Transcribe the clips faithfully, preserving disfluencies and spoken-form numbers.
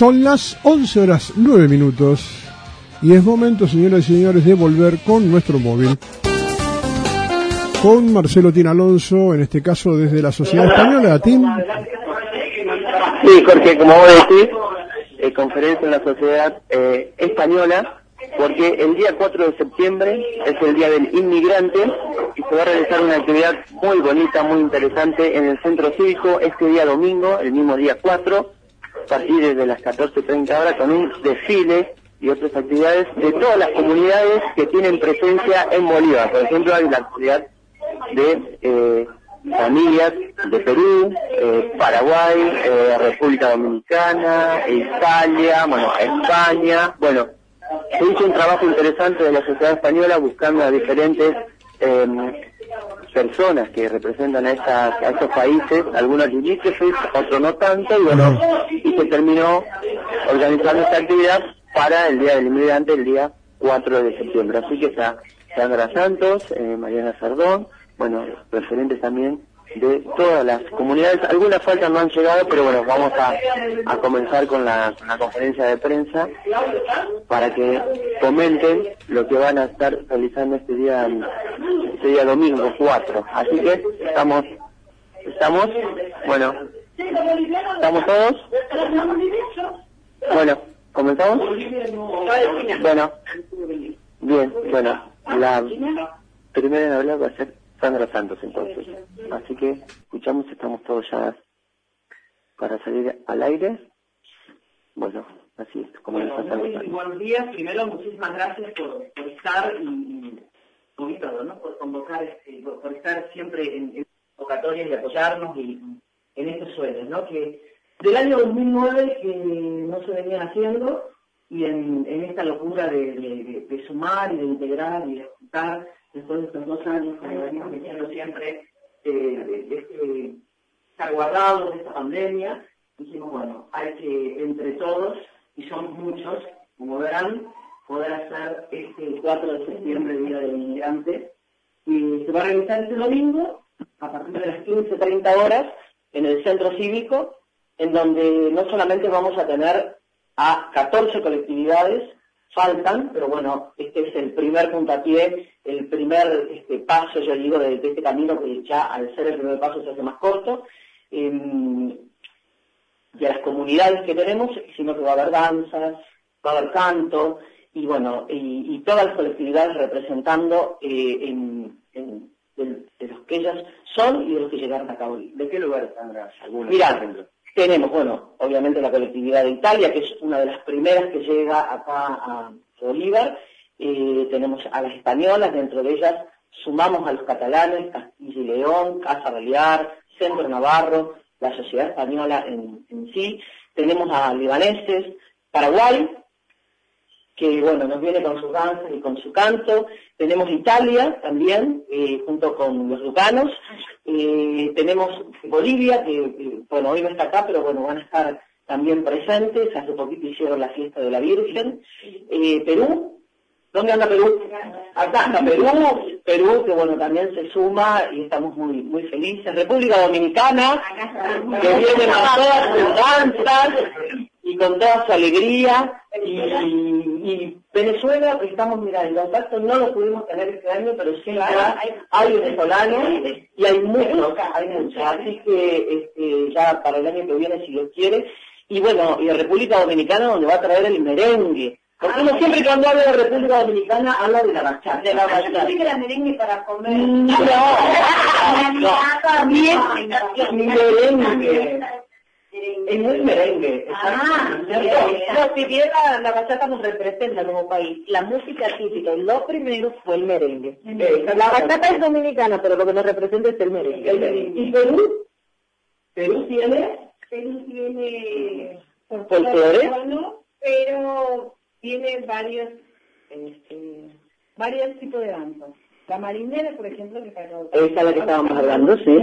Son las once horas nueve minutos y es momento, señoras y señores, de volver con nuestro móvil. Con Marcelo Tin Alonso, en este caso desde la Sociedad Española, Tin. Sí, Jorge, como vos decís, eh, conferencia en la Sociedad eh, Española, porque el día cuatro de septiembre es el Día del Inmigrante y se va a realizar una actividad muy bonita, muy interesante en el Centro Cívico este día domingo, el mismo día cuatro, a partir de las catorce treinta horas, con un desfile y otras actividades de todas las comunidades que tienen presencia en Bolívar. Por ejemplo, hay la comunidad de eh, familias de Perú, eh, Paraguay, eh, República Dominicana, Italia, bueno, España. Bueno, se hizo un trabajo interesante de la sociedad española buscando a diferentes eh, personas que representan a, estas, a estos países, algunos limítrofes, otros no tanto, y bueno, y se terminó organizando esta actividad para el Día del Inmigrante, el día cuatro de septiembre. Así que está Sandra Santos, eh, Mariana Sardón, bueno, referentes también de todas las comunidades. Algunas faltas no han llegado, pero bueno, vamos a, a comenzar con la, con la conferencia de prensa para que comenten lo que van a estar realizando este día, este día domingo cuatro. Así que estamos, estamos, bueno, ¿estamos todos? Bueno, ¿comenzamos? Bueno, bien, bueno, la primera en hablar va a ser Sandra Santos, entonces. Así que escuchamos, estamos todos ya para salir al aire. Bueno, así es, como bueno, muy buenos días. Primero, muchísimas gracias por, por estar y, y todo, ¿no? Por convocar, este, por, por estar siempre en, en convocatorias y apoyarnos y en estos sueños, ¿no? Que del año dos mil nueve que no se venían haciendo y en, en esta locura de, de, de sumar y de integrar y de juntar después de estos dos años, como venimos diciendo siempre, eh, de, de este, estar guardados de esta pandemia, dijimos, bueno, hay que, entre todos, y somos muchos, como verán, poder hacer este cuatro de septiembre, Día del Inmigrante, y se va a realizar este domingo, a partir de las quince treinta horas, en el Centro Cívico, en donde no solamente vamos a tener a catorce colectividades, faltan, pero bueno, este es el primer puntapié, el primer este, paso, yo digo, de, de este camino que ya al ser el primer paso se hace más corto, eh, y a las comunidades que tenemos, sino que va a haber danzas, va a haber canto, y bueno, y, y todas las colectividades representando eh, en, en, de, de los que ellas son y de los que llegaron a cabo. ¿De qué lugar, Sandra? Mirá, tenemos, bueno, obviamente la colectividad de Italia, que es una de las primeras que llega acá a Bolívar. Eh, tenemos a las españolas, dentro de ellas sumamos a los catalanes, Castilla y León, Casa Balear, Centro Navarro, la sociedad española en, en sí. Tenemos a libaneses, Paraguay, que bueno, nos viene con sus danzas y con su canto. Tenemos Italia también, eh, junto con los lucanos. Eh, tenemos Bolivia, que eh, bueno, hoy no está acá, pero bueno, van a estar también presentes. Hace poquito hicieron la fiesta de la Virgen. Eh, Perú, ¿dónde anda Perú? Acá anda Perú, Perú, que bueno, también se suma y estamos muy muy felices. República Dominicana, que vienen a todas sus danzas y con toda su alegría, y, y Venezuela, que estamos, mira, en contacto no lo pudimos tener este año, pero sí hay, hay venezolanos y hay muchos, hay muchos, así que este, ya para el año que viene, si Dios quiere, y bueno, y República Dominicana, donde va a traer el merengue, porque uno siempre cuando habla de República Dominicana habla de la bachata. De la bachata. ¿Sí que la merengue para comer? No, no, también merengue. Es muy merengue. Ah, no, si bien la, la bachata nos representa como país, la música típica, lo primero fue el merengue. Eh, la bachata es dominicana, pero lo que nos representa es el merengue. El merengue. ¿Y Perú? ¿Perú tiene? Perú tiene folclore, bueno, pero tiene varios, este, varios tipos de danzas. La marinera, por ejemplo, que para esa es la que estábamos hablando, sí.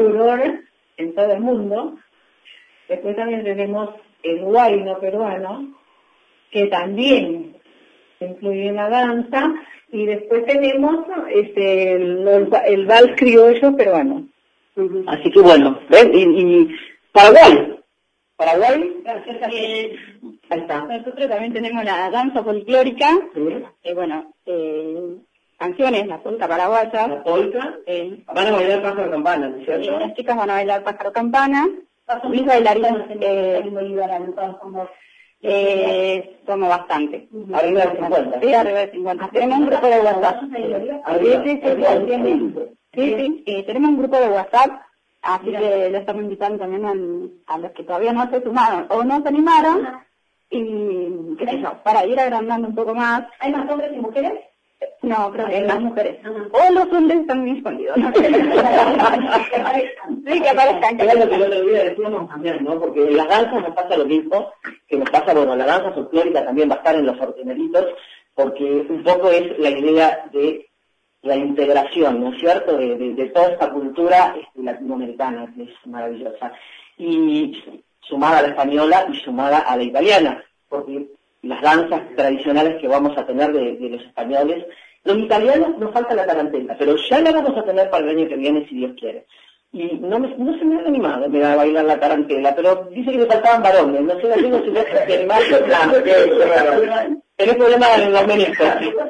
En todo el mundo. Después también tenemos el huayno peruano, que también incluye en la danza, y después tenemos este el, el vals criollo peruano. Uh-huh. Así que bueno, ¿ven? Y, y Paraguay, Paraguay, Ahí está. Nosotros también tenemos la danza folclórica, Sí. eh, bueno, eh, canciones, la polca paraguaya. La polca. Eh, Van a bailar pájaro campana, ¿no es eh, cierto? las chicas van a bailar pájaro campana. Mis bailarines eh, eh, somos bastante. Arriba de cincuenta. Sí, arriba de cincuenta. Tenemos un grupo de WhatsApp. Arriba. Sí, sí, sí, sí, sí, sí, eh, tenemos un grupo de WhatsApp, así que lo estamos invitando también a, a los que todavía no se sumaron o no se animaron, y qué sé yo, para ir agrandando un poco más. ¿Hay más hombres y mujeres? No, creo que hay más mujeres. O los hombres están muy escondidos. ¿No? Sí, que aparezcan. Es lo que el otro día decíamos también, ¿no? Porque en las danzas nos pasa lo mismo, que nos pasa, bueno, la danza folclórica también va a estar en los ordeneritos, porque un poco es la idea de la integración, ¿no es cierto?, de, de, de toda esta cultura este, latinoamericana, que es maravillosa, y sumada a la española y sumada a la italiana, porque las danzas tradicionales que vamos a tener de, de los españoles, los italianos nos falta la tarantela, pero ya la vamos a tener para el año que viene si Dios quiere. Y no, me, no se me han animado me a bailar la tarantela, pero dice que le faltaban varones, no sé, la digo si no se animar, tenés problemas en los meniscos.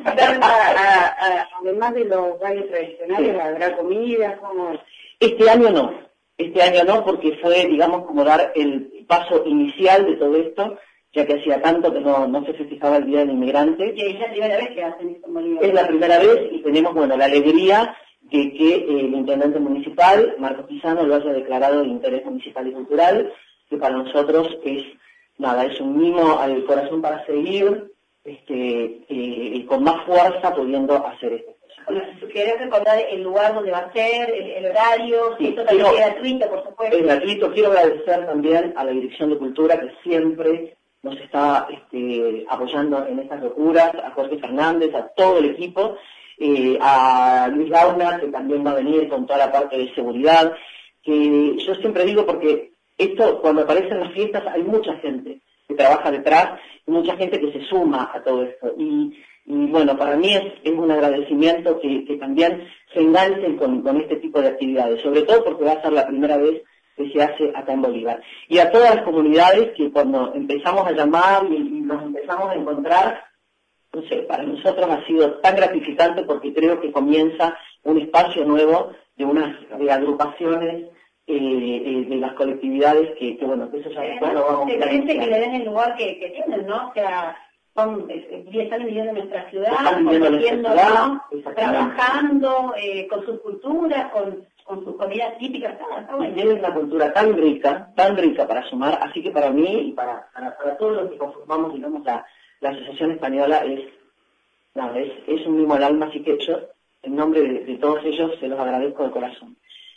Además de los bailes tradicionales, ¿habrá comida? Como... Este año no, este año no, porque fue, digamos, como dar el paso inicial de todo esto, ya que hacía tanto que no, no se festejaba el Día del Inmigrante. Y es la primera vez que hacen esto en Bolivia. Es la primera vez y tenemos, bueno, la alegría de que eh, el intendente municipal, Marcos Pisano, lo haya declarado de interés municipal y cultural, que para nosotros es, nada, es un mimo al corazón para seguir, este, eh, con más fuerza pudiendo hacer esto. Bueno, ¿querés recordar el lugar donde va a ser, el, el horario? Sí, esto también quiero, es gratuito, por supuesto. Es gratuito. Quiero agradecer también a la Dirección de Cultura que siempre nos está este, apoyando en estas locuras, a Jorge Fernández, a todo el equipo, eh, a Luis Gauna, que también va a venir con toda la parte de seguridad, que yo siempre digo porque esto, cuando aparecen las fiestas, hay mucha gente que trabaja detrás, y mucha gente que se suma a todo esto. Y, y bueno, para mí es, es un agradecimiento que, que también se enganchen con, con este tipo de actividades, sobre todo porque va a ser la primera vez que se hace acá en Bolívar. Y a todas las comunidades que cuando empezamos a llamar y, y nos empezamos a encontrar, no sé, para nosotros ha sido tan gratificante porque creo que comienza un espacio nuevo de unas de agrupaciones eh, eh, de las colectividades que, que bueno, que eso ya después lo vamos a ver. ver. Gente que le den el lugar que, que tienen, ¿no? O sea, son, eh, están viviendo en nuestra ciudad, están viviendo en nuestra ciudad, ¿no? Trabajando eh, con sus culturas, con, con sus comidas típicas, está, está bueno. Y tienen una cultura tan rica, tan rica para sumar, así que para mí y para, para, para todos los que conformamos, digamos, la, la Asociación Española es, no, es, es un mimo al alma, así que yo, en nombre de, de todos ellos, se los agradezco de corazón.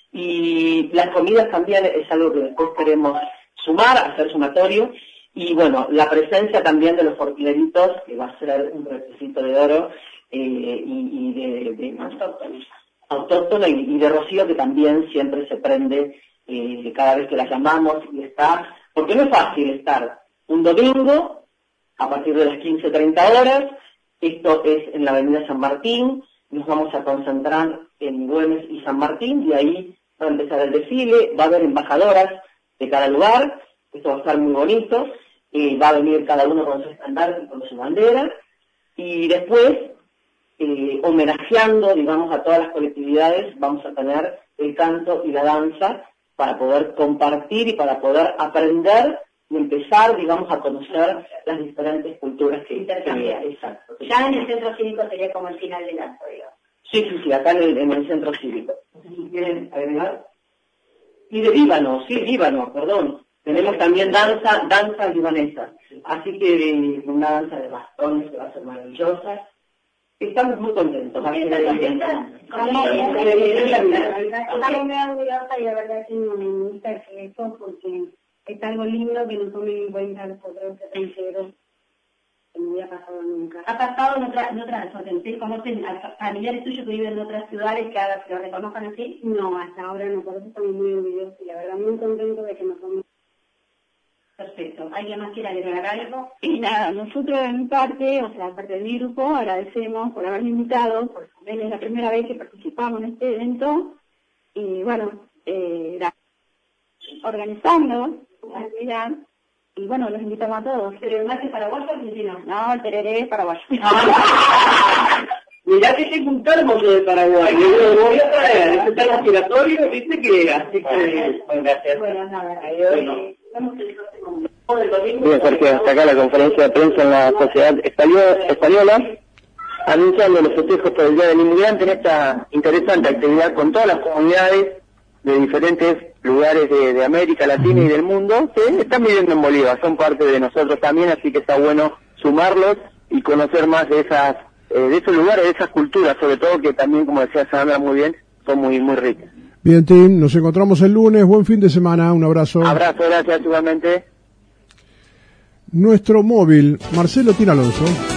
Y las comidas también es algo que después queremos sumar, hacer sumatorio, y bueno, la presencia también de los forquileritos, que va a ser un requisito de oro, eh, y, y de, de autóctono, autóctono y, y de Rocío, que también siempre se prende eh, cada vez que la llamamos y está, porque no es fácil estar un domingo a partir de las quince treinta horas, esto es en la avenida San Martín, nos vamos a concentrar en Güemes y San Martín, y ahí va a empezar el desfile, va a haber embajadoras de cada lugar, esto va a estar muy bonito, eh, va a venir cada uno con su estandarte y con su bandera, y después, eh, homenajeando, digamos, a todas las colectividades, vamos a tener el canto y la danza para poder compartir y para poder aprender y empezar, digamos, a conocer las diferentes culturas que intercambian. Exacto. Ya en el centro cívico sería como el final del acto, digamos. Sí, sí, sí, acá en el, en el centro cívico. Si quieren agregar. Y de Líbano, sí, Líbano, perdón. Tenemos también danza, danza libanesa. Así que una danza de bastones que va a ser maravillosa. Estamos muy contentos. Sí, está contenta. Está muy orgullosa y la verdad que no me gusta eso porque es algo lindo que no tomen en cuenta los otros extranjeros. Que no había pasado nunca. ¿Ha pasado en otras, en otras, ¿ustedes conocen a familiares tuyos que viven en otras ciudades que ahora se lo reconozcan así? No, hasta ahora no, por eso estamos muy orgullosos y la verdad muy contentos de que nos tomen. Perfecto. ¿Alguien más quiere agregar algo? Y nada, nosotros de mi parte, o sea, de parte de mi grupo, agradecemos por haberme invitado, porque también es la primera vez que participamos en este evento, y bueno, eh, organizando la actividad, y y bueno, los invitamos a todos. ¿Pero el mate paraguayo o argentino? No, el tereré es paraguayo. Mirá que tengo un termo yo de Paraguay, yo lo voy a traer, ese termo giratorio, viste que, así que, bueno, gracias. Bueno, nada, Bueno. eh, vamos a Bien, Jorge, hasta acá la conferencia de prensa en la Sociedad Española, anunciando los festejos por el Día del Inmigrante en esta interesante actividad con todas las comunidades de diferentes lugares de, de América Latina y del mundo que están viviendo en Bolívar, son parte de nosotros también, así que está bueno sumarlos y conocer más de esas eh, de esos lugares, de esas culturas, sobre todo que también, como decía Sandra muy bien, son muy muy ricas. Bien, Tim, nos encontramos el lunes, buen fin de semana, un abrazo. Abrazo, gracias igualmente. Nuestro móvil, Marcelo Tiralonso.